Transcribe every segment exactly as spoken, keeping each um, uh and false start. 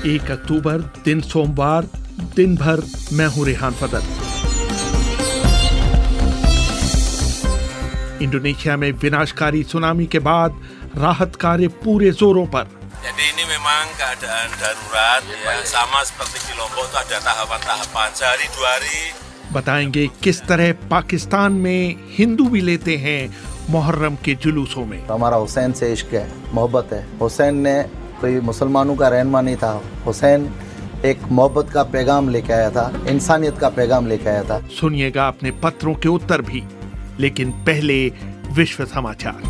एक अक्टूबर, दिन सोमवार, दिन भर मैं हूं रेहान फदल। इंडोनेशिया में विनाशकारी सुनामी के बाद राहत कार्य पूरे जोरों पर। Jadi ini memang keadaan darurat ya, sama seperti di Lombok itu ada tahapan-tahapan sehari dua hari। बताएंगे किस तरह पाकिस्तान में हिंदू भी लेते हैं मुहर्रम के जुलूसों में। हमारा हुसैन से इश्क है, मोहब्बत है। हुसैन ने कोई मुसलमानों का रहनुमा नहीं था। हुसैन एक मोहब्बत का पैगाम लेके आया था, इंसानियत का पैगाम लेके आया था। सुनिएगा अपने पत्रों के उत्तर भी, लेकिन पहले विश्व समाचार।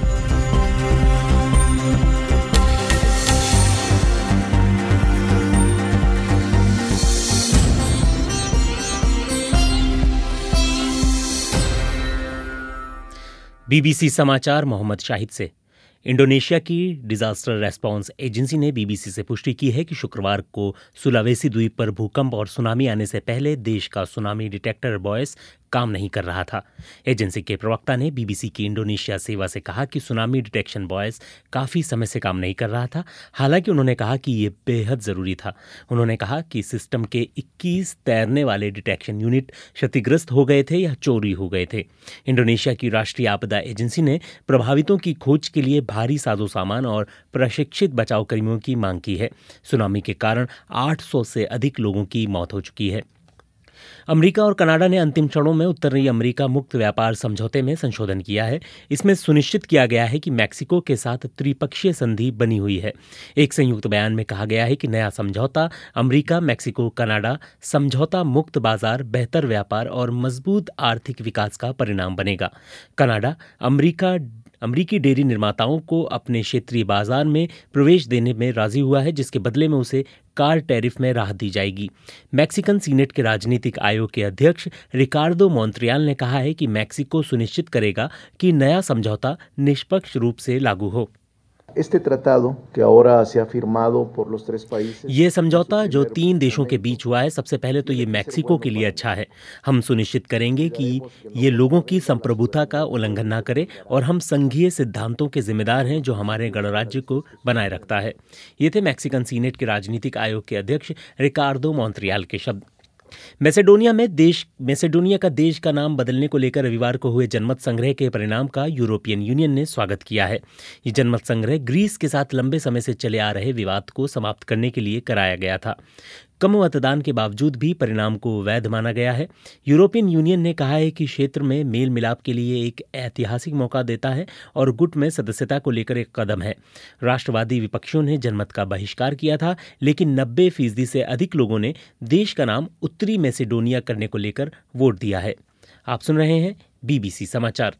बीबीसी समाचार मोहम्मद शाहिद से। इंडोनेशिया की डिजास्टर रेस्पॉन्स एजेंसी ने बीबीसी से पुष्टि की है कि शुक्रवार को सुलावेसी द्वीप पर भूकंप और सुनामी आने से पहले देश का सुनामी डिटेक्टर बॉयस काम नहीं कर रहा था। एजेंसी के प्रवक्ता ने बीबीसी की इंडोनेशिया सेवा से कहा कि सुनामी डिटेक्शन बॉयस काफ़ी समय से काम नहीं कर रहा था। हालांकि उन्होंने कहा कि ये बेहद ज़रूरी था। उन्होंने कहा कि सिस्टम के इक्कीस तैरने वाले डिटेक्शन यूनिट क्षतिग्रस्त हो गए थे या चोरी हो गए थे। इंडोनेशिया की राष्ट्रीय आपदा एजेंसी ने प्रभावितों की खोज के लिए भारी साजो सामान और प्रशिक्षित बचाव कर्मियों की मांग की है। सुनामी के कारण आठ सौ से अधिक लोगों की मौत हो चुकी है। अमेरिका और कनाडा ने अंतिम क्षणों में उत्तरी अमेरिका मुक्त व्यापार समझौते में संशोधन किया है। इसमें सुनिश्चित किया गया है कि मैक्सिको के साथ त्रिपक्षीय संधि बनी हुई है। एक संयुक्त बयान में कहा गया है कि नया समझौता अमेरिका, मैक्सिको, कनाडा समझौता मुक्त बाजार, बेहतर व्यापार और मजबूत आर्थिक विकास का परिणाम बनेगा। कनाडा अमेरिका अमरीकी डेयरी निर्माताओं को अपने क्षेत्रीय बाजार में प्रवेश देने में राजी हुआ है, जिसके बदले में उसे कार टैरिफ में राहत दी जाएगी। मैक्सिकन सीनेट के राजनीतिक आयोग के अध्यक्ष रिकार्डो मोंट्रियल ने कहा है कि मैक्सिको सुनिश्चित करेगा कि नया समझौता निष्पक्ष रूप से लागू हो। Este tratado que ahora se ha firmado por los tres países, ये समझौता जो तीन देशों के बीच हुआ है, सबसे पहले तो ये मैक्सिको के लिए अच्छा है। हम सुनिश्चित करेंगे कि ये लोगों की संप्रभुता का उल्लंघन ना करे और हम संघीय सिद्धांतों के जिम्मेदार हैं जो हमारे गणराज्य को बनाए रखता है। ये थे मैक्सिकन सीनेट के राजनीतिक आयोग के अध्यक्ष रिकार्डो मोंट्रियल के शब्द। मैसेडोनिया में देश मैसेडोनिया का देश का नाम बदलने को लेकर रविवार को हुए जनमत संग्रह के परिणाम का यूरोपियन यूनियन ने स्वागत किया है। ये जनमत संग्रह ग्रीस के साथ लंबे समय से चले आ रहे विवाद को समाप्त करने के लिए कराया गया था। कम मतदान के बावजूद भी परिणाम को वैध माना गया है। यूरोपियन यूनियन ने कहा है कि क्षेत्र में मेल मिलाप के लिए एक ऐतिहासिक मौका देता है और गुट में सदस्यता को लेकर एक कदम है। राष्ट्रवादी विपक्षियों ने जनमत का बहिष्कार किया था, लेकिन नब्बे फीसदी से अधिक लोगों ने देश का नाम उत्तरी मैसेडोनिया करने को लेकर वोट दिया है। आप सुन रहे हैं बीबीसी समाचार।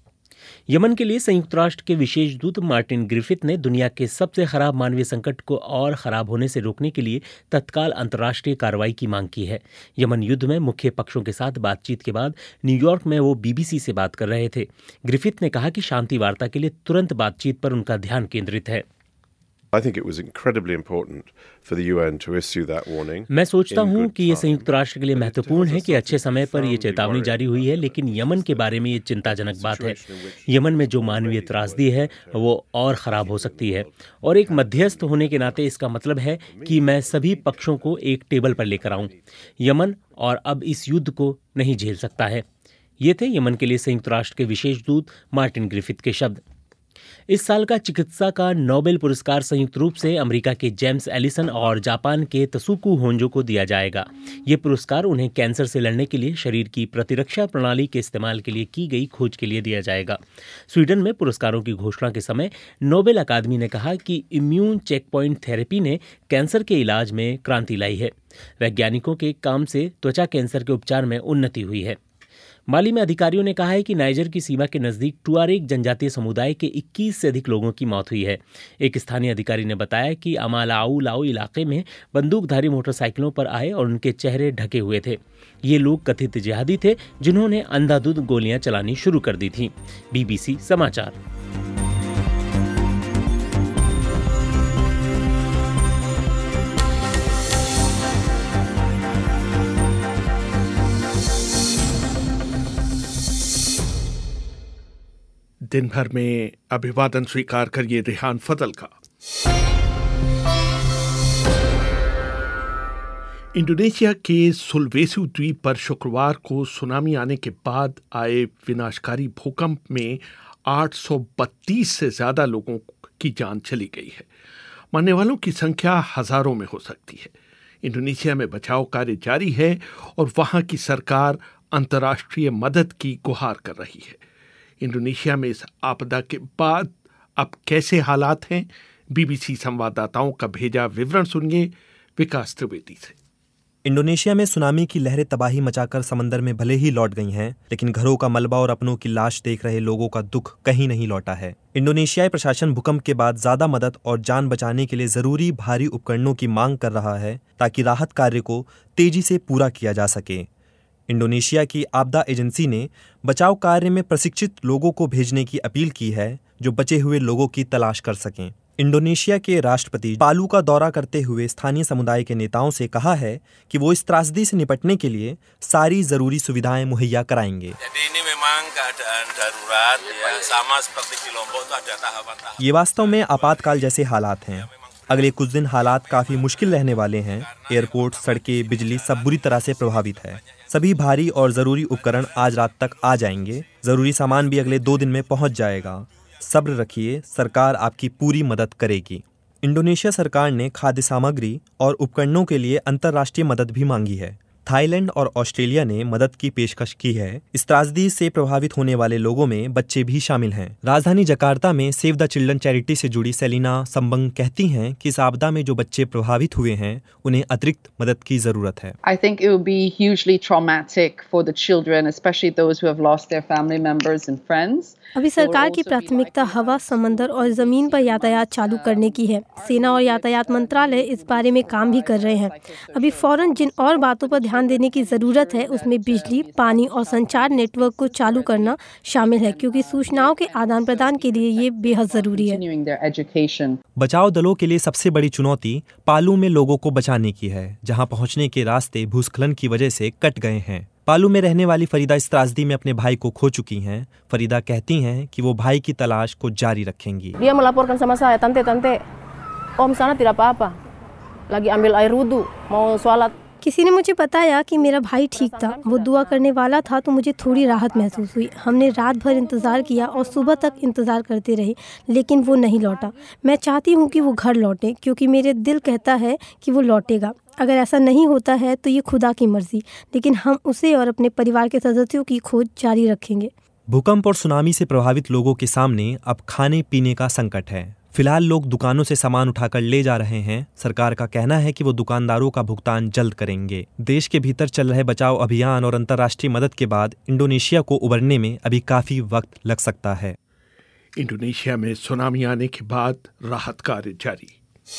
यमन के लिए संयुक्त राष्ट्र के विशेष दूत मार्टिन ग्रिफिथ ने दुनिया के सबसे खराब मानवीय संकट को और खराब होने से रोकने के लिए तत्काल अंतर्राष्ट्रीय कार्रवाई की मांग की है। यमन युद्ध में मुख्य पक्षों के साथ बातचीत के बाद न्यूयॉर्क में वो बीबीसी से बात कर रहे थे। ग्रिफिथ ने कहा कि शांति वार्ता के लिए तुरंत बातचीत पर उनका ध्यान केंद्रित है। I think it was incredibly important for the U N to issue that warning. मैं सोचता हूं कि ये संयुक्त राष्ट्र के लिए महत्वपूर्ण है कि अच्छे समय पर ये चेतावनी जारी हुई है, लेकिन यमन के बारे में ये चिंताजनक बात है। यमन में जो मानवीय त्रासदी है वो और खराब हो सकती है, और एक मध्यस्थ होने के नाते इसका मतलब है कि मैं सभी पक्षों को एक टेबल पर लेकर आऊं। यमन और अब इस युद्ध को नहीं झेल सकता है। ये थे यमन के लिए संयुक्त राष्ट्र के विशेष दूत मार्टिन ग्रिफिथ के शब्द। इस साल का चिकित्सा का नोबेल पुरस्कार संयुक्त रूप से अमेरिका के जेम्स एलिसन और जापान के तसुकु होंजो को दिया जाएगा। ये पुरस्कार उन्हें कैंसर से लड़ने के लिए शरीर की प्रतिरक्षा प्रणाली के इस्तेमाल के लिए की गई खोज के लिए दिया जाएगा। स्वीडन में पुरस्कारों की घोषणा के समय नोबेल अकादमी ने कहा कि इम्यून चेकपॉइंट थेरेपी ने कैंसर के इलाज में क्रांति लाई है। वैज्ञानिकों के काम से त्वचा कैंसर के उपचार में उन्नति हुई है। माली में अधिकारियों ने कहा है कि नाइजर की सीमा के नजदीक टुआरेग जनजातीय समुदाय के इक्कीस से अधिक लोगों की मौत हुई है। एक स्थानीय अधिकारी ने बताया कि अमालाऊ लाओ इलाके में बंदूकधारी मोटरसाइकिलों पर आए और उनके चेहरे ढके हुए थे। ये लोग कथित जिहादी थे जिन्होंने अंधाधुंध गोलियां चलानी शुरू कर दी थी। बीबीसी समाचार। दिन भर में अभिवादन स्वीकार करिए रेहान फदल का। इंडोनेशिया के सुलवेसी द्वीप पर शुक्रवार को सुनामी आने के बाद आए विनाशकारी भूकंप में आठ सौ बत्तीस से ज्यादा लोगों की जान चली गई है। मरने वालों की संख्या हजारों में हो सकती है। इंडोनेशिया में बचाव कार्य जारी है और वहां की सरकार अंतर्राष्ट्रीय मदद की गुहार कर रही है। इंडोनेशिया में इस आपदा के बाद अब कैसे हालात हैं, बीबीसी संवाददाताओं का भेजा विवरण सुनिए विकास त्रिवेदी से। इंडोनेशिया में सुनामी की लहरें तबाही मचाकर समंदर में भले ही लौट गई हैं, लेकिन घरों का मलबा और अपनों की लाश देख रहे लोगों का दुख कहीं नहीं लौटा है। इंडोनेशियाई प्रशासन भूकंप के बाद ज्यादा मदद और जान बचाने के लिए जरूरी भारी उपकरणों की मांग कर रहा है ताकि राहत कार्य को तेजी से पूरा किया जा सके। इंडोनेशिया की आपदा एजेंसी ने बचाव कार्य में प्रशिक्षित लोगों को भेजने की अपील की है जो बचे हुए लोगों की तलाश कर सकें। इंडोनेशिया के राष्ट्रपति पालू का दौरा करते हुए स्थानीय समुदाय के नेताओं से कहा है कि वो इस त्रासदी से निपटने के लिए सारी जरूरी सुविधाएं मुहैया कराएंगे। ये वास्तव में आपातकाल जैसे हालात हैं। अगले कुछ दिन हालात काफी मुश्किल रहने वाले हैं। एयरपोर्ट, सड़कें, बिजली सब बुरी तरह से प्रभावित है। सभी भारी और जरूरी उपकरण आज रात तक आ जाएंगे। जरूरी सामान भी अगले दो दिन में पहुंच जाएगा। सब्र रखिए, सरकार आपकी पूरी मदद करेगी। इंडोनेशिया सरकार ने खाद्य सामग्री और उपकरणों के लिए अंतर्राष्ट्रीय मदद भी मांगी है। थाईलैंड और ऑस्ट्रेलिया ने मदद की पेशकश की है। इस त्रासदी से प्रभावित होने वाले लोगों में बच्चे भी शामिल हैं। राजधानी जकार्ता में सेव द चिल्ड्रन चैरिटी से जुड़ी सेलिना संबंग कहती हैं कि इस आपदा में जो बच्चे प्रभावित हुए हैं उन्हें अतिरिक्त मदद की जरूरत है। I think it will be hugely traumatic for the children, especially those who have lost their family members and friends. अभी सरकार की प्राथमिकता हवा, समंदर और जमीन पर यातायात चालू करने की है। सेना और यातायात मंत्रालय इस बारे में काम भी कर रहे हैं। अभी फौरन जिन और बातों पर ध्यान देने की जरूरत है उसमें बिजली, पानी और संचार नेटवर्क को चालू करना शामिल है, क्योंकि सूचनाओं के आदान प्रदान के लिए ये बेहद जरूरी है। बचाव दलों के लिए सबसे बड़ी चुनौती पालू में लोगों को बचाने की है, जहाँ पहुँचने के रास्ते भूस्खलन की वजह से कट गए हैं। पालू में रहने वाली फरीदा इस त्रासदी में अपने भाई को खो चुकी हैं। फरीदा कहती हैं कि वो भाई की तलाश को जारी रखेंगी। Dia melaporkan sama saya, tante tante, om sana tidak apa-apa, lagi ambil air wudu, mau sholat. किसी ने मुझे बताया कि मेरा भाई ठीक था, वो दुआ करने वाला था, तो मुझे थोड़ी राहत महसूस हुई। हमने रात भर इंतज़ार किया और सुबह तक इंतज़ार करते रहे, लेकिन वो नहीं लौटा। मैं चाहती हूँ कि वो घर लौटे, क्योंकि मेरे दिल कहता है कि वो लौटेगा। अगर ऐसा नहीं होता है तो ये खुदा की मर्जी, लेकिन हम उसे और अपने परिवार के सदस्यों की खोज जारी रखेंगे। भूकंप और सुनामी से प्रभावित लोगों के सामने अब खाने पीने का संकट है। फिलहाल लोग दुकानों से सामान उठाकर ले जा रहे हैं। सरकार का कहना है कि वो दुकानदारों का भुगतान जल्द करेंगे। देश के भीतर चल रहे बचाव अभियान और अंतर्राष्ट्रीय मदद के बाद इंडोनेशिया को उबरने में अभी काफी वक्त लग सकता है। इंडोनेशिया में सुनामी आने के बाद राहत कार्य जारी।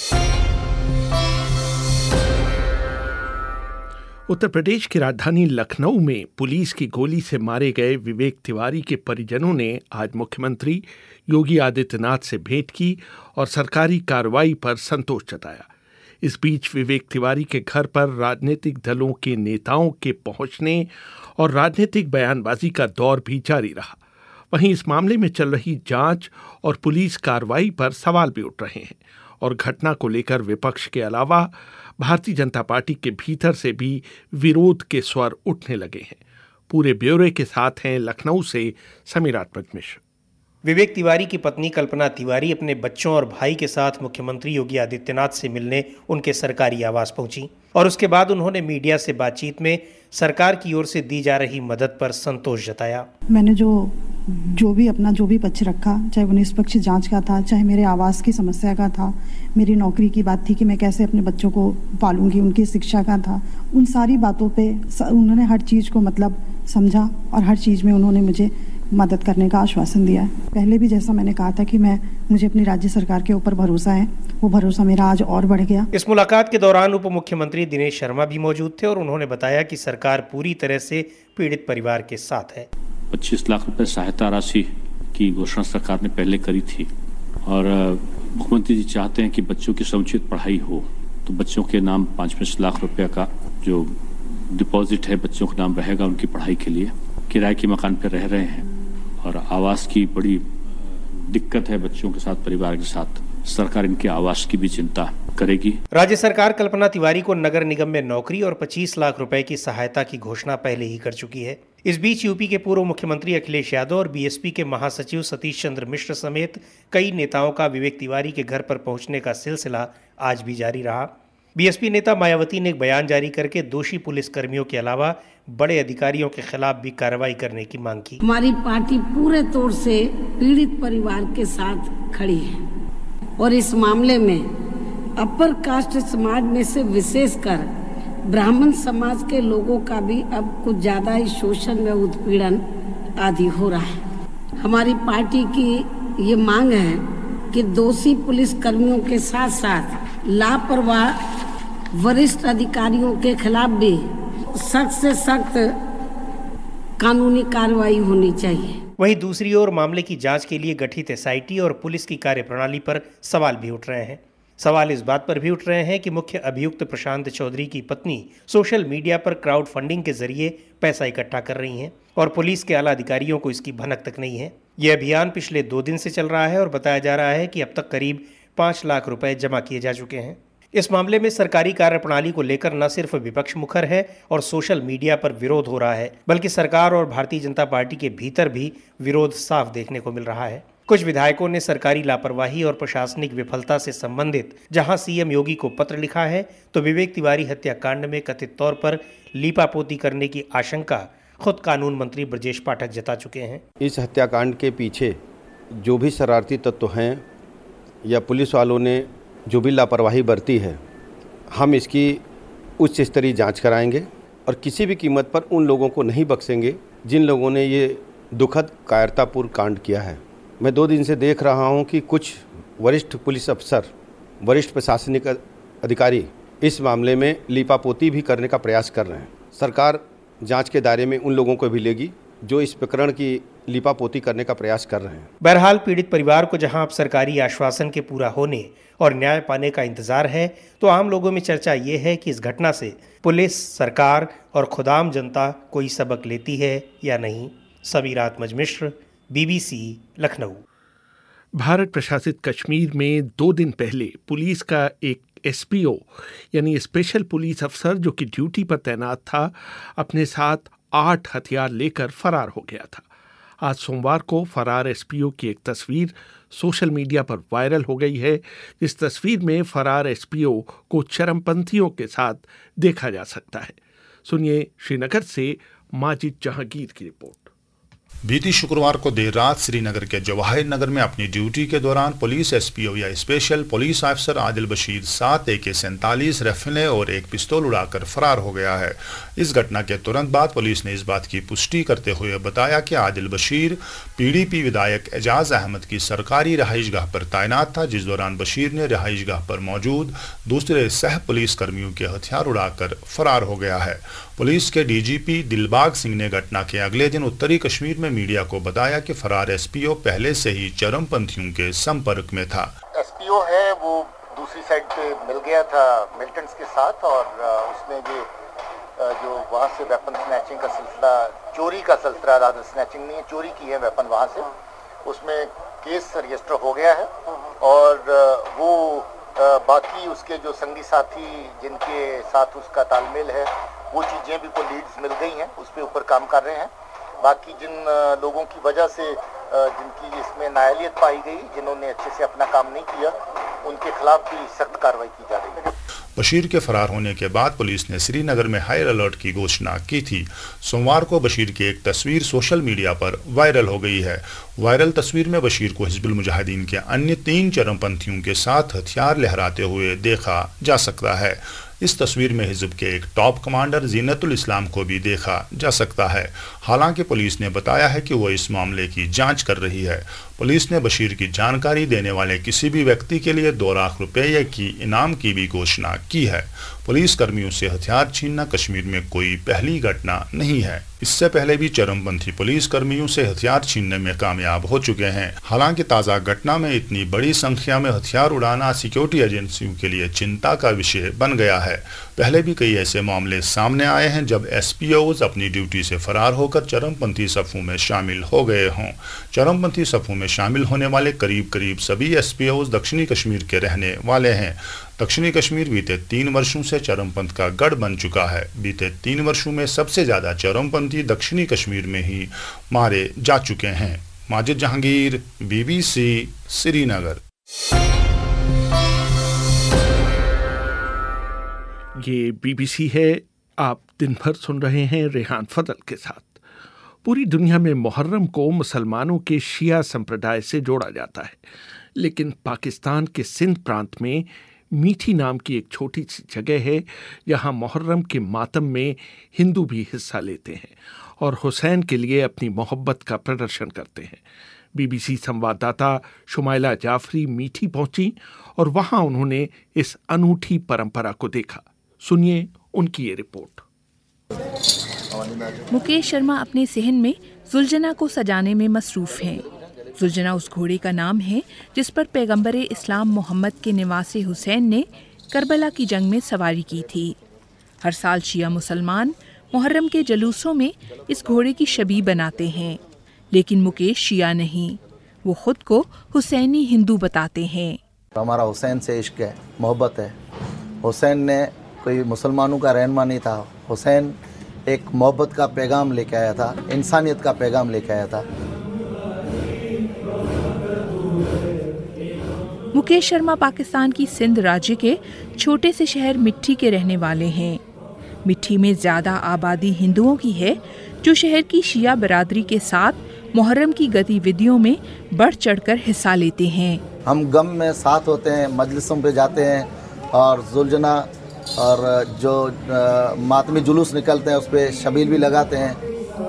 उत्तर प्रदेश की राजधानी लखनऊ में पुलिस की गोली से मारे गए विवेक तिवारी के परिजनों ने आज मुख्यमंत्री योगी आदित्यनाथ से भेंट की और सरकारी कार्रवाई पर संतोष जताया। इस बीच विवेक तिवारी के घर पर राजनीतिक दलों के नेताओं के पहुंचने और राजनीतिक बयानबाजी का दौर भी जारी रहा। वहीं इस मामले में चल रही जांच और पुलिस कार्रवाई पर सवाल भी उठ रहे हैं और घटना को लेकर विपक्ष के अलावा भारतीय जनता पार्टी के भीतर से भी विरोध के स्वर उठने लगे हैं। पूरे ब्यौरे के साथ हैं लखनऊ से समीरात्मक मिश्र। विवेक तिवारी की पत्नी कल्पना तिवारी अपने बच्चों और भाई के साथ मुख्यमंत्री योगी आदित्यनाथ से मिलने उनके सरकारी आवास पहुंची और उसके बाद उन्होंने मीडिया से बातचीत में सरकार की ओर से दी जा रही मदद पर संतोष जताया। मैंने जो जो भी अपना जो भी पक्ष रखा, चाहे वो निष्पक्ष जांच का था, चाहे मेरे आवास की समस्या का था, मेरी नौकरी की बात थी कि मैं कैसे अपने बच्चों को पालूंगी, उनकी शिक्षा का था, उन सारी बातों पे उन्होंने हर चीज़ को मतलब समझा और हर चीज़ में उन्होंने मुझे मदद करने का आश्वासन दिया है। पहले भी जैसा मैंने कहा था कि मैं मुझे अपनी राज्य सरकार के ऊपर भरोसा है, वो भरोसा मेरा आज और बढ़ गया। इस मुलाकात के दौरान उप मुख्यमंत्री दिनेश शर्मा भी मौजूद थे और उन्होंने बताया कि सरकार पूरी तरह से पीड़ित परिवार के साथ है। पच्चीस लाख रुपए सहायता राशि की घोषणा सरकार ने पहले करी थी और मुख्यमंत्री जी चाहते हैं कि बच्चों की समुचित पढ़ाई हो, तो बच्चों के नाम पाँच पाँच लाख रुपए का जो डिपॉजिट है बच्चों के नाम रहेगा उनकी पढ़ाई के लिए। किराए के मकान पर रह रहे हैं और आवास की बड़ी दिक्कत है बच्चों के साथ, परिवार के साथ। सरकार इनके आवास की भी चिंता करेगी। राज्य सरकार कल्पना तिवारी को नगर निगम में नौकरी और पच्चीस लाख रुपए की सहायता की घोषणा पहले ही कर चुकी है। इस बीच यूपी के पूर्व मुख्यमंत्री अखिलेश यादव और बीएसपी के महासचिव सतीश चंद्र मिश्र समेत कई नेताओं का विवेक तिवारी के घर पर पहुंचने का सिलसिला आज भी जारी रहा। बीएसपी नेता मायावती ने एक बयान जारी करके दोषी पुलिस कर्मियों के अलावा बड़े अधिकारियों के खिलाफ भी कार्रवाई करने की मांग की। हमारी पार्टी पूरे तौर से पीड़ित परिवार के साथ खड़ी है और इस मामले में अपर कास्ट समाज में से विशेषकर ब्राह्मण समाज के लोगों का भी अब कुछ ज्यादा ही शोषण में उत्पीड़न आदि हो रहा है। हमारी पार्टी की ये मांग है कि दोषी पुलिस कर्मियों के साथ साथ लापरवाह वरिष्ठ अधिकारियों के खिलाफ भी सख्त से सख्त कानूनी कार्रवाई होनी चाहिए। वहीं दूसरी ओर मामले की जांच के लिए गठित एसआईटी और पुलिस की कार्यप्रणाली पर सवाल भी उठ रहे हैं। सवाल इस बात पर भी उठ रहे हैं कि मुख्य अभियुक्त प्रशांत चौधरी की पत्नी सोशल मीडिया पर क्राउड फंडिंग के जरिए पैसा इकट्ठा कर रही हैं और पुलिस के आला अधिकारियों को इसकी भनक तक नहीं है। यह अभियान पिछले दो दिन से चल रहा है और बताया जा रहा है कि अब तक करीब पाँच लाख रुपए जमा किए जा चुके हैं। इस मामले में सरकारी कार्यप्रणाली को लेकर न सिर्फ विपक्ष मुखर है और सोशल मीडिया पर विरोध हो रहा है, बल्कि सरकार और भारतीय जनता पार्टी के भीतर भी विरोध साफ देखने को मिल रहा है। कुछ विधायकों ने सरकारी लापरवाही और प्रशासनिक विफलता से संबंधित जहां सीएम योगी को पत्र लिखा है, तो विवेक तिवारी हत्याकांड में कथित तौर पर लीपापोती करने की आशंका खुद कानून मंत्री ब्रजेश पाठक जता चुके हैं। इस हत्याकांड के पीछे जो भी शरारती तत्व हैं या पुलिस वालों ने जो भी लापरवाही बरती है, हम इसकी उच्च स्तरीय जांच कराएंगे और किसी भी कीमत पर उन लोगों को नहीं बख्शेंगे जिन लोगों ने ये दुखद कायरतापूर्ण कांड किया है। मैं दो दिन से देख रहा हूं कि कुछ वरिष्ठ पुलिस अफसर, वरिष्ठ प्रशासनिक अधिकारी इस मामले में लीपापोती भी करने का प्रयास कर रहे हैं। सरकार जांच के दायरे में उन लोगों को भी लेगी जो इस प्रकरण की लीपापोती करने का प्रयास कर रहे हैं। बहरहाल पीड़ित परिवार को जहां अब सरकारी आश्वासन के पूरा होने और न्याय पाने का इंतजार है, तो आम लोगों में चर्चा ये है कि इस घटना से पुलिस, सरकार और खुदाम जनता कोई सबक लेती है या नहीं। समीर आत्मज मिश्र, बीबीसी, लखनऊ। भारत प्रशासित कश्मीर में दो दिन पहले पुलिस का एक एसपीओ यानी स्पेशल पुलिस अफसर जो कि ड्यूटी पर तैनात था, अपने साथ आठ हथियार लेकर फरार हो गया था। आज सोमवार को फरार एसपीओ की एक तस्वीर सोशल मीडिया पर वायरल हो गई है। इस तस्वीर में फरार एसपीओ को चरमपंथियों के साथ देखा जा सकता है। सुनिए श्रीनगर से माजिद जहांगीर की रिपोर्ट। बीती शुक्रवार को देर रात श्रीनगर के जवाहिर नगर में अपनी ड्यूटी के दौरान पुलिस एसपीओ या special police officer Adil Bashir सात ए के सैंतालीस राइफलें और एक पिस्तौल उड़ाकर फरार हो गया है। इस घटना के तुरंत बाद पुलिस ने इस बात की पुष्टि करते हुए बताया कि आदिल बशीर पीडीपी विधायक एजाज अहमद की सरकारी रहाइशगाह पर तैनात था, जिस दौरान बशीर ने रहाइशगाह पर मौजूद दूसरे सह पुलिस कर्मियों के हथियार उड़ाकर फरार हो गया है। पुलिस के डीजीपी दिलबाग सिंह ने घटना के अगले दिन उत्तरी कश्मीर में मीडिया को बताया कि फरार एसपीओ पहले से ही चरमपंथियों के संपर्क में था। एसपीओ है वो दूसरी साइड पे मिल गया था मिलिटेंट्स के साथ और उसने जो जो वहाँ से वेपन स्नैचिंग का सिलसिला, चोरी का सिलसिला, रादर स्नैचिंग नहीं है, चोरी की है वेपन वहाँ से, उसमें केस रजिस्टर हो गया है और वो बाकी उसके जो संगी साथी जिनके साथ उसका तालमेल है वो चीज़ें भी को लीड्स मिल गई हैं, उस पर ऊपर काम कर रहे हैं। बाकी जिन लोगों की वजह से जिनकी इसमें नाअहलियत पाई गई, जिन्होंने अच्छे से अपना काम नहीं किया, उनके खिलाफ भी सख्त कार्रवाई की जा रही है। बशीर के फरार होने के बाद पुलिस ने श्रीनगर में हाई अलर्ट की घोषणा की थी। सोमवार को बशीर की एक तस्वीर सोशल मीडिया पर वायरल हो गई है। वायरल तस्वीर में बशीर को हिजबुल मुजाहिदीन के अन्य तीन चरमपंथियों के साथ हथियार लहराते हुए देखा जा सकता है। इस तस्वीर में हिजब के एक टॉप कमांडर जीनतुल इस्लाम को भी देखा जा सकता है। हालांकि पुलिस ने बताया है कि वो इस मामले की जांच कर रही है। पुलिस ने बशीर की जानकारी देने वाले किसी भी व्यक्ति के लिए दो लाख रुपये की इनाम की भी घोषणा की है। पुलिस कर्मियों से हथियार छीनना कश्मीर में कोई पहली घटना नहीं है। इससे पहले भी चरमपंथी पुलिस कर्मियों से हथियार छीनने में कामयाब हो चुके हैं। हालांकि ताज़ा घटना में इतनी बड़ी संख्या में हथियार उड़ाना सिक्योरिटी एजेंसियों के लिए चिंता का विषय बन गया है। पहले भी कई ऐसे मामले सामने आए हैं जब एसपीओज अपनी ड्यूटी से फरार होकर चरमपंथी सफ़ों में शामिल हो गए हों। चरमपंथी सफ़ों में शामिल होने वाले करीब करीब सभी एस पी ओज दक्षिणी कश्मीर के रहने वाले हैं। दक्षिणी कश्मीर बीते तीन वर्षों से चरमपंथ का गढ़ बन चुका है। बीते तीन वर्षों में सबसे ज्यादा चरमपंथी दक्षिणी कश्मीर में ही मारे जा चुके हैं। माजिद जहांगीर, बीबीसी, श्रीनगर। ये बीबीसी है। आप दिन भर सुन रहे हैं रेहान फजल के साथ। पूरी दुनिया में मुहर्रम को मुसलमानों के शिया संप्रदाय से जोड़ा जाता है, लेकिन पाकिस्तान के सिंध प्रांत में मीठी नाम की एक छोटी सी जगह है जहां मुहर्रम के मातम में हिंदू भी हिस्सा लेते हैं और हुसैन के लिए अपनी मोहब्बत का प्रदर्शन करते हैं। बीबीसी संवाददाता शुमाइला जाफरी मीठी पहुंची और वहां उन्होंने इस अनूठी परंपरा को देखा। सुनिए उनकी ये रिपोर्ट। मुकेश शर्मा अपने सहन में जुलजना को सजाने में मसरूफ हैं। जुलजना उस घोड़े का नाम है जिस पर पैगंबर इस्लाम मोहम्मद के निवासे हुसैन ने करबला की जंग में सवारी की थी। हर साल शिया मुसलमान मुहर्रम के जुलूसों में इस घोड़े की शबीह बनाते हैं, लेकिन मुकेश शिया नहीं, वो खुद को हुसैनी हिंदू बताते हैं। हमारा हुसैन से इश्क है, मोहब्बत है। हुसैन ने कोई मुसलमानों का रहनुमा नहीं था। हुसैन एक मोहब्बत का पैगाम लेके आया था, इंसानियत का पैगाम लेके आया था। मुकेश शर्मा पाकिस्तान की सिंध राज्य के छोटे से शहर मिट्टी के रहने वाले हैं। मिट्टी में ज्यादा आबादी हिंदुओं की है, जो शहर की शिया बरादरी के साथ मुहर्रम की गतिविधियों में बढ़ चढ़कर हिस्सा लेते हैं। हम गम में साथ होते हैं, मजलिसों पे जाते हैं और जुलजना और जो मातमी जुलूस निकलते हैं उस पर शबील भी लगाते हैं।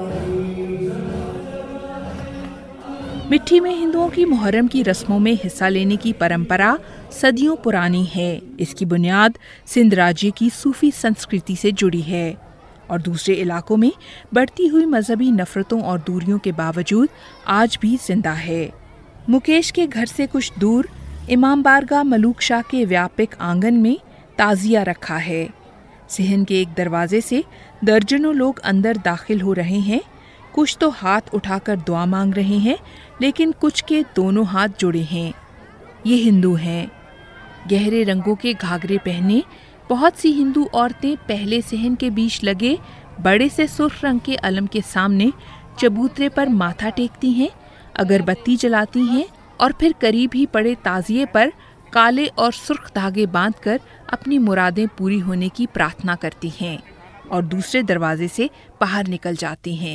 मिट्टी में हिंदुओं की मुहर्रम की रस्मों में हिस्सा लेने की परंपरा सदियों पुरानी है। इसकी बुनियाद सिंध राज्य की सूफी संस्कृति से जुड़ी है और दूसरे इलाकों में बढ़ती हुई मजहबी नफरतों और दूरियों के बावजूद आज भी जिंदा है। मुकेश के घर से कुछ दूर इमाम बारगाह मलूक शाह के व्यापक आंगन में ताजिया रखा है। सहन के एक दरवाजे से दर्जनों लोग अंदर दाखिल हो रहे हैं। कुछ तो हाथ उठाकर दुआ मांग रहे हैं, लेकिन कुछ के दोनों हाथ जुड़े हैं। ये हिंदू हैं। गहरे रंगों के घाघरे पहने बहुत सी हिंदू औरतें पहले सहन के बीच लगे बड़े से सुर्ख रंग के अलम के सामने चबूतरे पर माथा टेकती हैं, अगरबत्ती जलाती हैं और फिर करीब ही पड़े ताजिए पर काले और सुर्ख धागे बांधकर अपनी मुरादें पूरी होने की प्रार्थना करती हैं और दूसरे दरवाजे से बाहर निकल जाती हैं।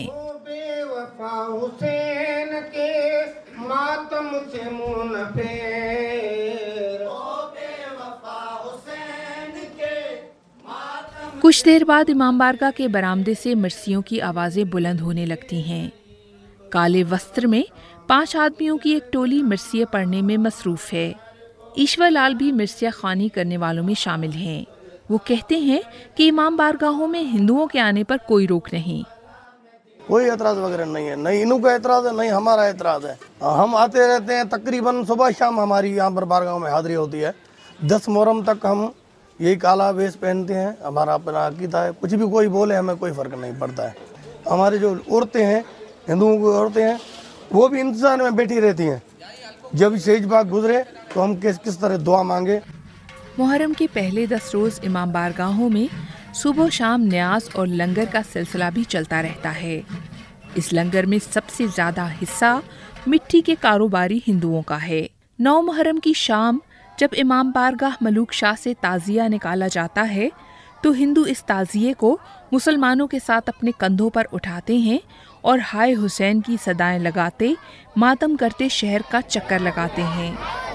हुसैन के मातम से मुंह न फेर, कुछ देर बाद इमाम बारगाह के बरामदे से मरसियों की आवाजें बुलंद होने लगती हैं। काले वस्त्र में पांच आदमियों की एक टोली मरसिया पढ़ने में मसरूफ है। ईश्वर लाल भी मिर्सिया खानी करने वालों में शामिल हैं। वो कहते हैं कि इमाम बारगाहों में हिंदुओं के आने पर कोई रोक नहीं। कोई एतराज वगैरह नहीं है, नहीं इनू का एतराज है, नहीं हमारा एतराज है। हम आते रहते हैं, तकरीबन सुबह शाम हमारी यहाँ पर बारगाहों में हाजिरी होती है। दस मुहर्रम तक हम यही काला वेश पहनते हैं। हमारा अपना अकीदा है, कुछ भी कोई बोले हमें कोई फर्क नहीं पड़ता है। हमारी जो औरतें हैं, हिंदुओं की औरतें हैं, वो भी इंतजार में बैठी रहती हैं। जब शहीद बाग गुजरे तो हम किस किस तरह दुआ मांगे। मुहर्रम के पहले दस रोज इमाम बारगाहों में सुबह शाम न्याज और लंगर का सिलसिला भी चलता रहता है। इस लंगर में सबसे ज्यादा हिस्सा मिट्टी के कारोबारी हिंदुओं का है। नौ मुहर्रम की शाम जब इमाम बारगाह मलूक शाह से ताजिया निकाला जाता है तो हिंदू इस ताजिए को मुसलमानों के साथ अपने कंधों पर उठाते हैं और हाय हुसैन की सदाएं लगाते मातम करते शहर का चक्कर लगाते हैं।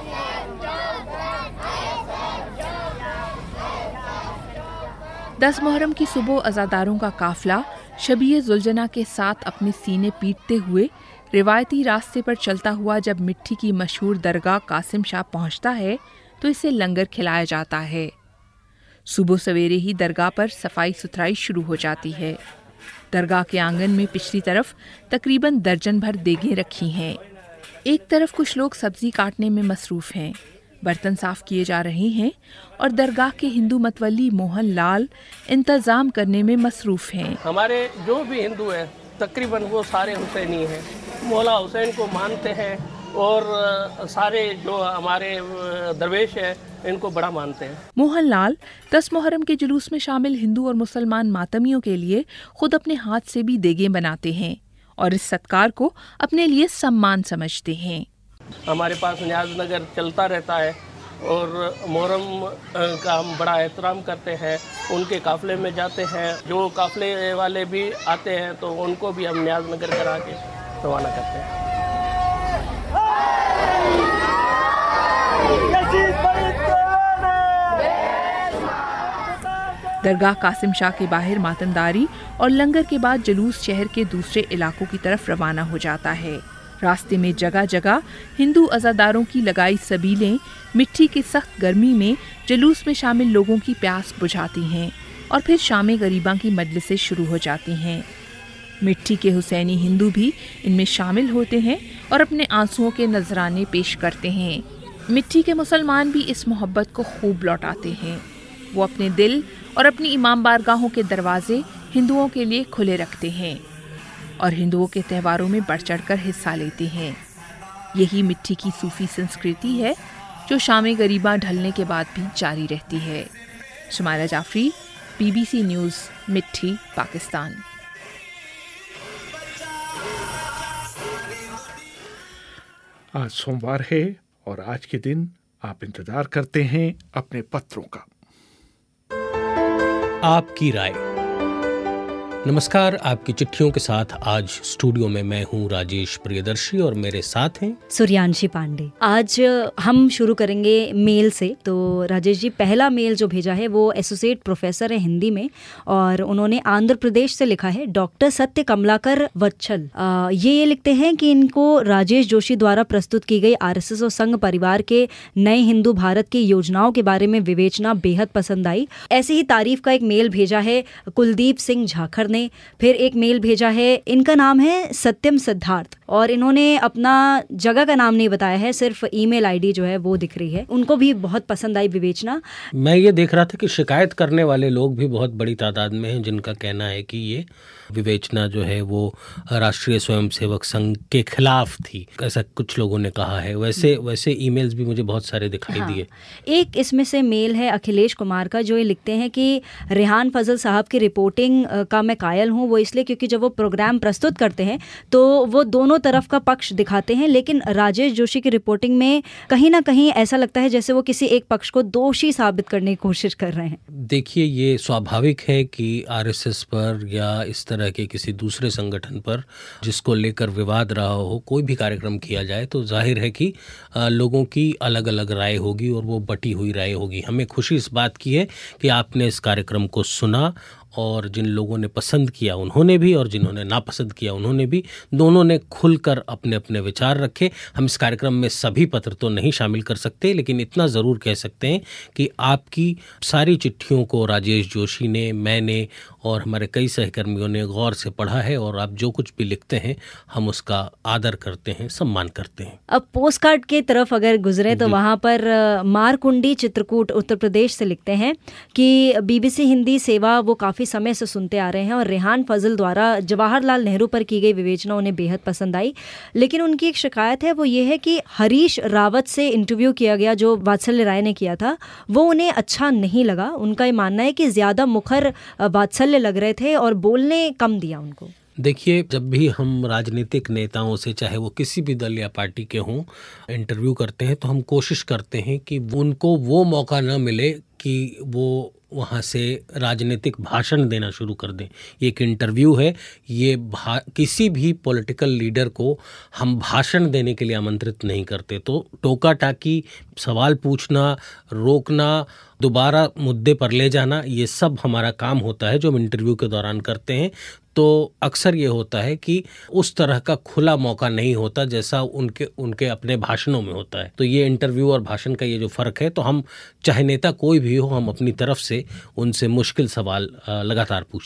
दस मुहर्रम की सुबह अज़ादारों का काफिला शबीए जुलजना के साथ अपने सीने पीटते हुए रिवायती रास्ते पर चलता हुआ जब मिट्टी की मशहूर दरगाह कासिम शाह पहुंचता है तो इसे लंगर खिलाया जाता है। सुबह सवेरे ही दरगाह पर सफाई सुथराई शुरू हो जाती है। दरगाह के आंगन में पिछली तरफ तकरीबन दर्जन भर देगें रखी हैं। एक तरफ कुछ लोग सब्जी काटने में मसरूफ हैं, बर्तन साफ किए जा रहे हैं और दरगाह के हिंदू मतवली मोहन लाल इंतजाम करने में मसरूफ हैं। हमारे जो भी हिंदू हैं तकरीबन वो सारे हुसैनी हैं, मौला हुसैन को मानते हैं और सारे जो हमारे दरवेश हैं इनको बड़ा मानते हैं। मोहनलाल दस मुहर्रम के जुलूस में शामिल हिंदू और मुसलमान मातमियों के लिए खुद अपने हाथ से भी देगें बनाते हैं और इस सत्कार को अपने लिए सम्मान समझते हैं। हमारे पास न्याज नगर चलता रहता है और मुहर्रम का हम बड़ा एहतराम करते हैं, उनके काफ़िले में जाते हैं, जो काफ़िले वाले भी आते हैं तो उनको भी हम न्याज नगर करा के रवाना करते हैं। दरगाह कासिम शाह के बाहर मातमदारी और लंगर के बाद जुलूस शहर के दूसरे इलाकों की तरफ रवाना हो जाता है। रास्ते में जगह जगह हिंदू अज़ादारों की लगाई सबीलें मिट्टी की सख्त गर्मी में जुलूस में शामिल लोगों की प्यास बुझाती हैं और फिर शाम गरीबा की मजलिसें शुरू हो जाती हैं। मिट्टी के हुसैनी हिंदू भी इनमें शामिल होते हैं और अपने आंसुओं के नजराने पेश करते हैं। मिट्टी के मुसलमान भी इस मोहब्बत को खूब लौटाते हैं। वो अपने दिल और अपनी इमाम बारगाहों के दरवाजे हिंदुओं के लिए खुले रखते हैं और हिंदुओं के त्योहारों में बढ़ चढ़कर हिस्सा लेते हैं। यही मिट्टी की सूफी संस्कृति है जो शाम गरीबा ढलने के बाद भी जारी रहती है। शुमारा जाफरी, बीबीसी न्यूज़, मिट्टी, पाकिस्तान। आज सोमवार है और आज के दिन आप इंतजार करते हैं अपने पत्रों का। आपकी राय। नमस्कार, आपकी चिट्ठियों के साथ आज स्टूडियो में मैं हूं राजेश प्रियदर्शी और मेरे साथ हैं सूर्यांशी पांडे। आज हम शुरू करेंगे मेल से। तो राजेश जी, पहला मेल जो भेजा है वो एसोसिएट प्रोफेसर है हिंदी में और उन्होंने आंध्र प्रदेश से लिखा है। डॉक्टर सत्य कमलाकर वत्सल आ, ये ये लिखते हैं कि इनको राजेश जोशी द्वारा प्रस्तुत की गई आरएसएस और संघ परिवार के नए हिंदू भारत की योजनाओं के बारे में विवेचना बेहद पसंद आई। ऐसी ही तारीफ का एक मेल भेजा है कुलदीप सिंह झाखर ने। फिर एक मेल भेजा है, इनका नाम है सत्यम सिद्धार्थ और इन्होंने अपना जगह का नाम नहीं बताया है, सिर्फ ईमेल आईडी जो है वो दिख रही है। उनको भी बहुत पसंद आई विवेचना। मैं ये देख रहा था कि शिकायत करने वाले लोग भी बहुत बड़ी तादाद में हैं जिनका कहना है कि ये विवेचना जो है वो राष्ट्रीय स्वयंसेवक संघ के खिलाफ थी, ऐसा कुछ लोगों ने कहा है। वैसे वैसे ईमेल्स भी मुझे बहुत सारे दिखाई हाँ। दिए। एक इसमें से मेल है अखिलेश कुमार का जो ये लिखते हैं कि रेहान फजल साहब की रिपोर्टिंग का मैं कायल हूँ। वो इसलिए क्योंकि जब वो प्रोग्राम प्रस्तुत करते हैं तो वो दोनों तरफ का पक्ष दिखाते हैं, लेकिन राजेश जोशी की रिपोर्टिंग में कहीं ना कहीं ऐसा लगता है जैसे वो किसी एक पक्ष को दोषी साबित करने की कोशिश कर रहे हैं। देखिए, ये स्वाभाविक है कि आरएसएस पर या इस तरह के किसी दूसरे संगठन पर जिसको लेकर विवाद रहा हो, कोई भी कार्यक्रम किया जाए तो जाहिर है कि लोगों की अलग अलग राय होगी और वो बटी हुई राय होगी। हमें खुशी इस बात की है कि आपने इस कार्यक्रम को सुना और जिन लोगों ने पसंद किया उन्होंने भी और जिन्होंने नापसंद किया उन्होंने भी, दोनों ने खुलकर अपने अपने विचार रखे। हम इस कार्यक्रम में सभी पत्र तो नहीं शामिल कर सकते, लेकिन इतना ज़रूर कह सकते हैं कि आपकी सारी चिट्ठियों को राजेश जोशी ने, मैंने और हमारे कई सहकर्मियों ने गौर से पढ़ा है और आप जो कुछ भी लिखते हैं हम उसका आदर करते हैं, सम्मान करते हैं। अब पोस्ट कार्ड की तरफ अगर गुजरे तो वहाँ पर मारकुंडी चित्रकूट उत्तर प्रदेश से लिखते हैं कि बीबीसी हिंदी सेवा वो काफ़ी समय से सुनते आ रहे हैं और रेहान फजल द्वारा जवाहरलाल नेहरू पर की गई विवेचना उन्हें बेहद पसंद आई। लेकिन उनकी एक शिकायत है, वो ये है कि हरीश रावत से इंटरव्यू किया गया जो वात्सल्य राय ने किया था, वो उन्हें अच्छा नहीं लगा। उनका ये मानना है कि ज़्यादा मुखर वात्सल्य लग रहे थे और बोलने कम दिया उनको। देखिए, जब भी हम राजनीतिक नेताओं से, चाहे वो किसी भी दल या पार्टी के हों, इंटरव्यू करते हैं तो हम कोशिश करते हैं कि उनको वो मौका न मिले कि वो वहाँ से राजनीतिक भाषण देना शुरू कर दें। ये एक इंटरव्यू है, ये किसी भी पॉलिटिकल लीडर को हम भाषण देने के लिए आमंत्रित नहीं करते। तो टोका टाकी, सवाल पूछना, रोकना, दोबारा मुद्दे पर ले जाना, ये सब हमारा काम होता है जो हम इंटरव्यू के दौरान करते हैं। तो अक्सर ये होता है कि उस तरह का खुला मौका नहीं होता जैसा उनके उनके अपने भाषणों में होता है। तो ये इंटरव्यू और भाषण का ये जो फ़र्क है, तो हम चाहे नेता कोई भी हो, हम अपनी तरफ से उनसे मुश्किल सवाल लगातार पूछते हैं।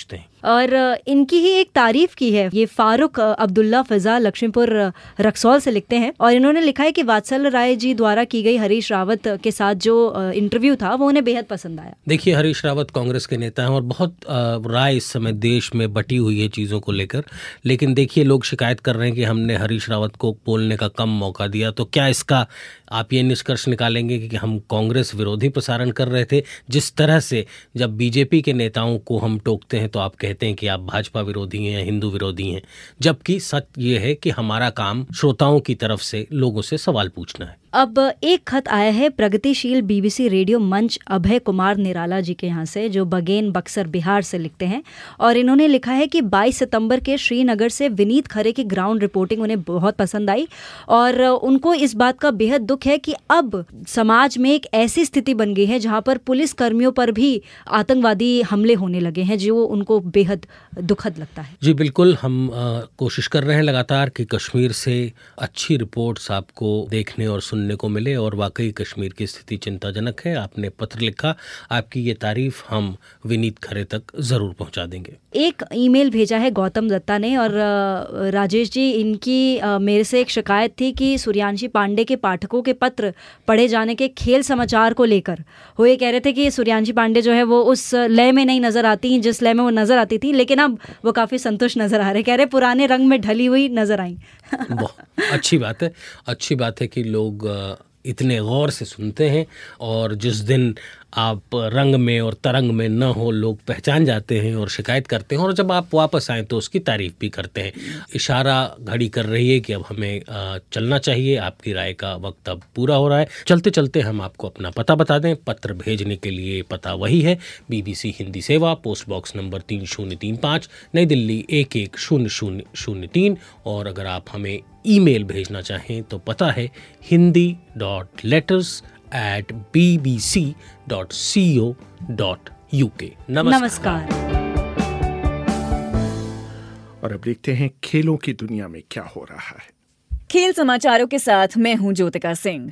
और इनकी ही एक तारीफ की है। ये फारूक अब्दुल्ला फिजा लक्ष्मीपुर रक्सौल से लिखते हैं और इन्होंने लिखा है कि वात्सल राय जी द्वारा की गई हरीश रावत के साथ जो इंटरव्यू था वो उन्हें बेहद पसंद आया। देखिए, हरीश रावत कांग्रेस के नेता हैं और बहुत राय इस समय देश में बटी हुई है चीज़ों को लेकर, लेकिन देखिए लोग शिकायत कर रहे हैं कि हमने हरीश रावत को बोलने का कम मौका दिया। तो क्या इसका आप ये निष्कर्ष निकालेंगे कि हम कांग्रेस विरोधी प्रसारण कर रहे थे? जिस तरह से जब बीजेपी के नेताओं को हम टोकते हैं तो आप कहते हैं कि आप भाजपा विरोधी हैं या हिंदू विरोधी हैं, जबकि सच ये है कि हमारा काम श्रोताओं की तरफ से लोगों से सवाल पूछना है। अब एक खत आया है प्रगतिशील बीबीसी रेडियो मंच अभय कुमार निराला जी के यहाँ से, जो बगेन बक्सर बिहार से लिखते हैं और इन्होंने लिखा है कि बाईस सितंबर के श्रीनगर से विनीत खरे की ग्राउंड रिपोर्टिंग उन्हें बहुत पसंद आई और उनको इस बात का बेहद दुख है कि अब समाज में एक ऐसी स्थिति बन गई है जहाँ पर पुलिस कर्मियों पर भी आतंकवादी हमले होने लगे हैं, जो उनको बेहद दुखद लगता है। जी बिल्कुल, हम आ, कोशिश कर रहे हैं लगातार कि कश्मीर से अच्छी रिपोर्ट्स आपको देखने और सुनने को मिले और वाकई कश्मीर की स्थिति चिंताजनक है। आपने पत्र लिखा, आपकी ये तारीफ हम विनीत खरे तक जरूर पहुंचा देंगे। एक ईमेल भेजा है गौतम दत्ता ने और राजेश जी, इनकी मेरे से एक शिकायत थी कि सूर्यांशी पांडे के पाठकों के पत्र पढ़े जाने के खेल समाचार को लेकर वो ये कह रहे थे कि सूर्यांशी पांडे जो है वो उस लय में नहीं नजर आती जिस लय में वो नजर आती थी, लेकिन अब वो काफी संतुष्ट नजर आ रहे, कह रहे पुराने रंग में ढली हुई नजर आई। अच्छी बात है, अच्छी बात है कि लोग इतने गौर से सुनते हैं और जिस दिन आप रंग में और तरंग में न हो लोग पहचान जाते हैं और शिकायत करते हैं और जब आप वापस आएँ तो उसकी तारीफ भी करते हैं। इशारा घड़ी कर रही है कि अब हमें चलना चाहिए, आपकी राय का वक्त अब पूरा हो रहा है। चलते चलते हम आपको अपना पता बता दें। पत्र भेजने के लिए पता वही है, बीबीसी हिंदी सेवा, पोस्ट बॉक्स नंबर तीन शून्य तीन पाँच, नई दिल्ली एक एक शून्य शून्य शून्य तीन। और अगर आप हमें ईमेल भेजना चाहें तो पता है Hindi dot letters at B B C dot C O dot U K. नमस्कार। और अब देखते हैं खेलों की दुनिया में क्या हो रहा है। खेल समाचारों के साथ मैं हूं ज्योतिका सिंह।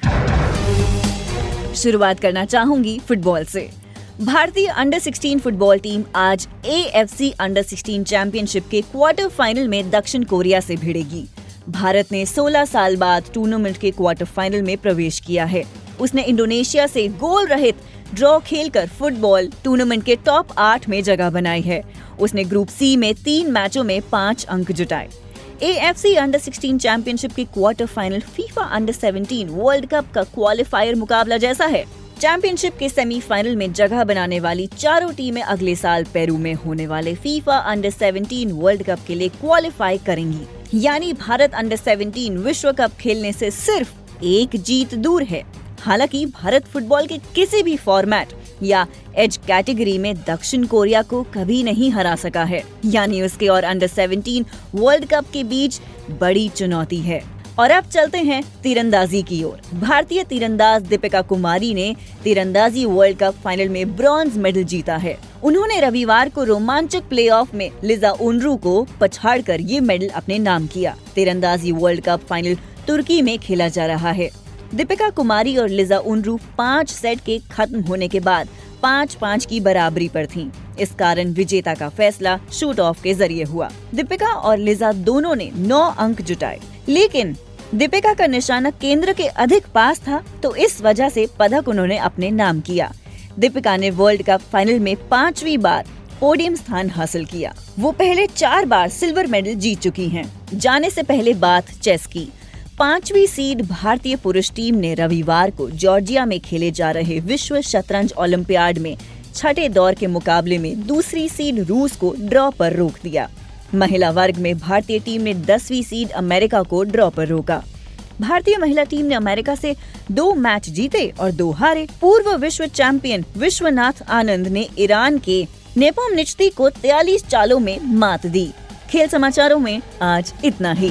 शुरुआत करना चाहूंगी फुटबॉल से। भारतीय अंडर सोलह फुटबॉल टीम आज ए एफ सी अंडर सोलह चैंपियनशिप के क्वार्टर फाइनल में दक्षिण कोरिया से भिड़ेगी। भारत ने सोलह साल बाद टूर्नामेंट के क्वार्टर फाइनल में प्रवेश किया है। उसने इंडोनेशिया से गोल रहित ड्रॉ खेलकर फुटबॉल टूर्नामेंट के टॉप आठ में जगह बनाई है। उसने ग्रुप सी में तीन मैचों में पाँच अंक जुटाए। ए एफ सी अंडर सोलह चैंपियनशिप के क्वार्टर फाइनल फीफा अंडर सत्रह वर्ल्ड कप का क्वालिफायर मुकाबला जैसा है। चैंपियनशिप के सेमीफाइनल में जगह बनाने वाली चारों टीमें अगले साल पेरू में होने वाले फीफा अंडर सत्रह वर्ल्ड कप के लिए क्वालिफाई करेंगी। यानी भारत अंडर सत्रह विश्व कप खेलने से सिर्फ एक जीत दूर है। हालांकि भारत फुटबॉल के किसी भी फॉर्मेट या एज कैटेगरी में दक्षिण कोरिया को कभी नहीं हरा सका है, यानी उसके और अंडर सत्रह वर्ल्ड कप के बीच बड़ी चुनौती है। और अब चलते हैं तीरंदाजी की ओर। भारतीय तीरंदाज दीपिका कुमारी ने तीरंदाजी वर्ल्ड कप फाइनल में ब्रॉन्ज मेडल जीता है। उन्होंने रविवार को रोमांचक प्लेऑफ में लिजा उनरू को पछाड़कर ये मेडल अपने नाम किया। तीरंदाजी वर्ल्ड कप फाइनल तुर्की में खेला जा रहा है। दीपिका कुमारी और लिजा उनरू पाँच सेट के खत्म होने के बाद पाँच पाँच की बराबरी पर थीं। इस कारण विजेता का फैसला शूट ऑफ के जरिए हुआ। दीपिका और लिजा दोनों ने नौ अंक जुटाए, लेकिन दीपिका का निशाना केंद्र के अधिक पास था, तो इस वजह से पदक उन्होंने अपने नाम किया। दीपिका ने वर्ल्ड कप फाइनल में पांचवी बार पोडियम स्थान हासिल किया। वो पहले चार बार सिल्वर मेडल जीत चुकी हैं। जाने से पहले बात चेस की। पांचवी सीड भारतीय पुरुष टीम ने रविवार को जॉर्जिया में खेले जा रहे विश्व शतरंज ओलंपियाड में छठे दौर के मुकाबले में दूसरी सीड रूस को ड्रॉ पर रोक दिया। महिला वर्ग में भारतीय टीम ने दसवीं सीड अमेरिका को ड्रॉ पर रोका। भारतीय महिला टीम ने अमेरिका से दो मैच जीते और दो हारे। पूर्व विश्व चैंपियन विश्वनाथ आनंद ने ईरान के नेपोमनिश्ती को तैंतालीस चालों में मात दी। खेल समाचारों में आज इतना ही।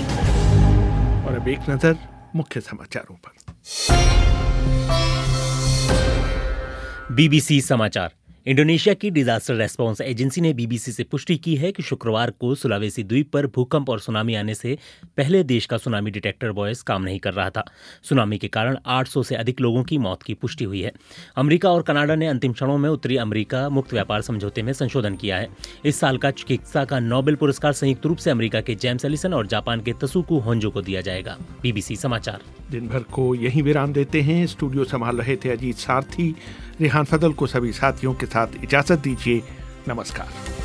और अब एक नजर मुख्य समाचारों पर। बीबीसी समाचार। इंडोनेशिया की डिजास्टर रेस्पॉन्स एजेंसी ने बीबीसी से पुष्टि की है कि शुक्रवार को सुलावेसी द्वीप पर भूकंप और सुनामी आने से पहले देश का सुनामी डिटेक्टर वॉइस काम नहीं कर रहा था। सुनामी के कारण आठ सौ से अधिक लोगों की मौत की पुष्टि हुई है। अमेरिका और कनाडा ने अंतिम क्षणों में उत्तरी अमेरिका मुक्त व्यापार समझौते में संशोधन किया है। इस साल का चिकित्सा का नोबेल पुरस्कार संयुक्त रूप से अमेरिका के जेम्स एलिसन और जापान के तसुकु होंजो को दिया जाएगा। बीबीसी समाचार दिन भर को यहीं विराम देते हैं। स्टूडियो संभाल रहे थे अजीत सारथी। रेहान फजल को सभी साथियों के साथ इजाजत दीजिए। नमस्कार।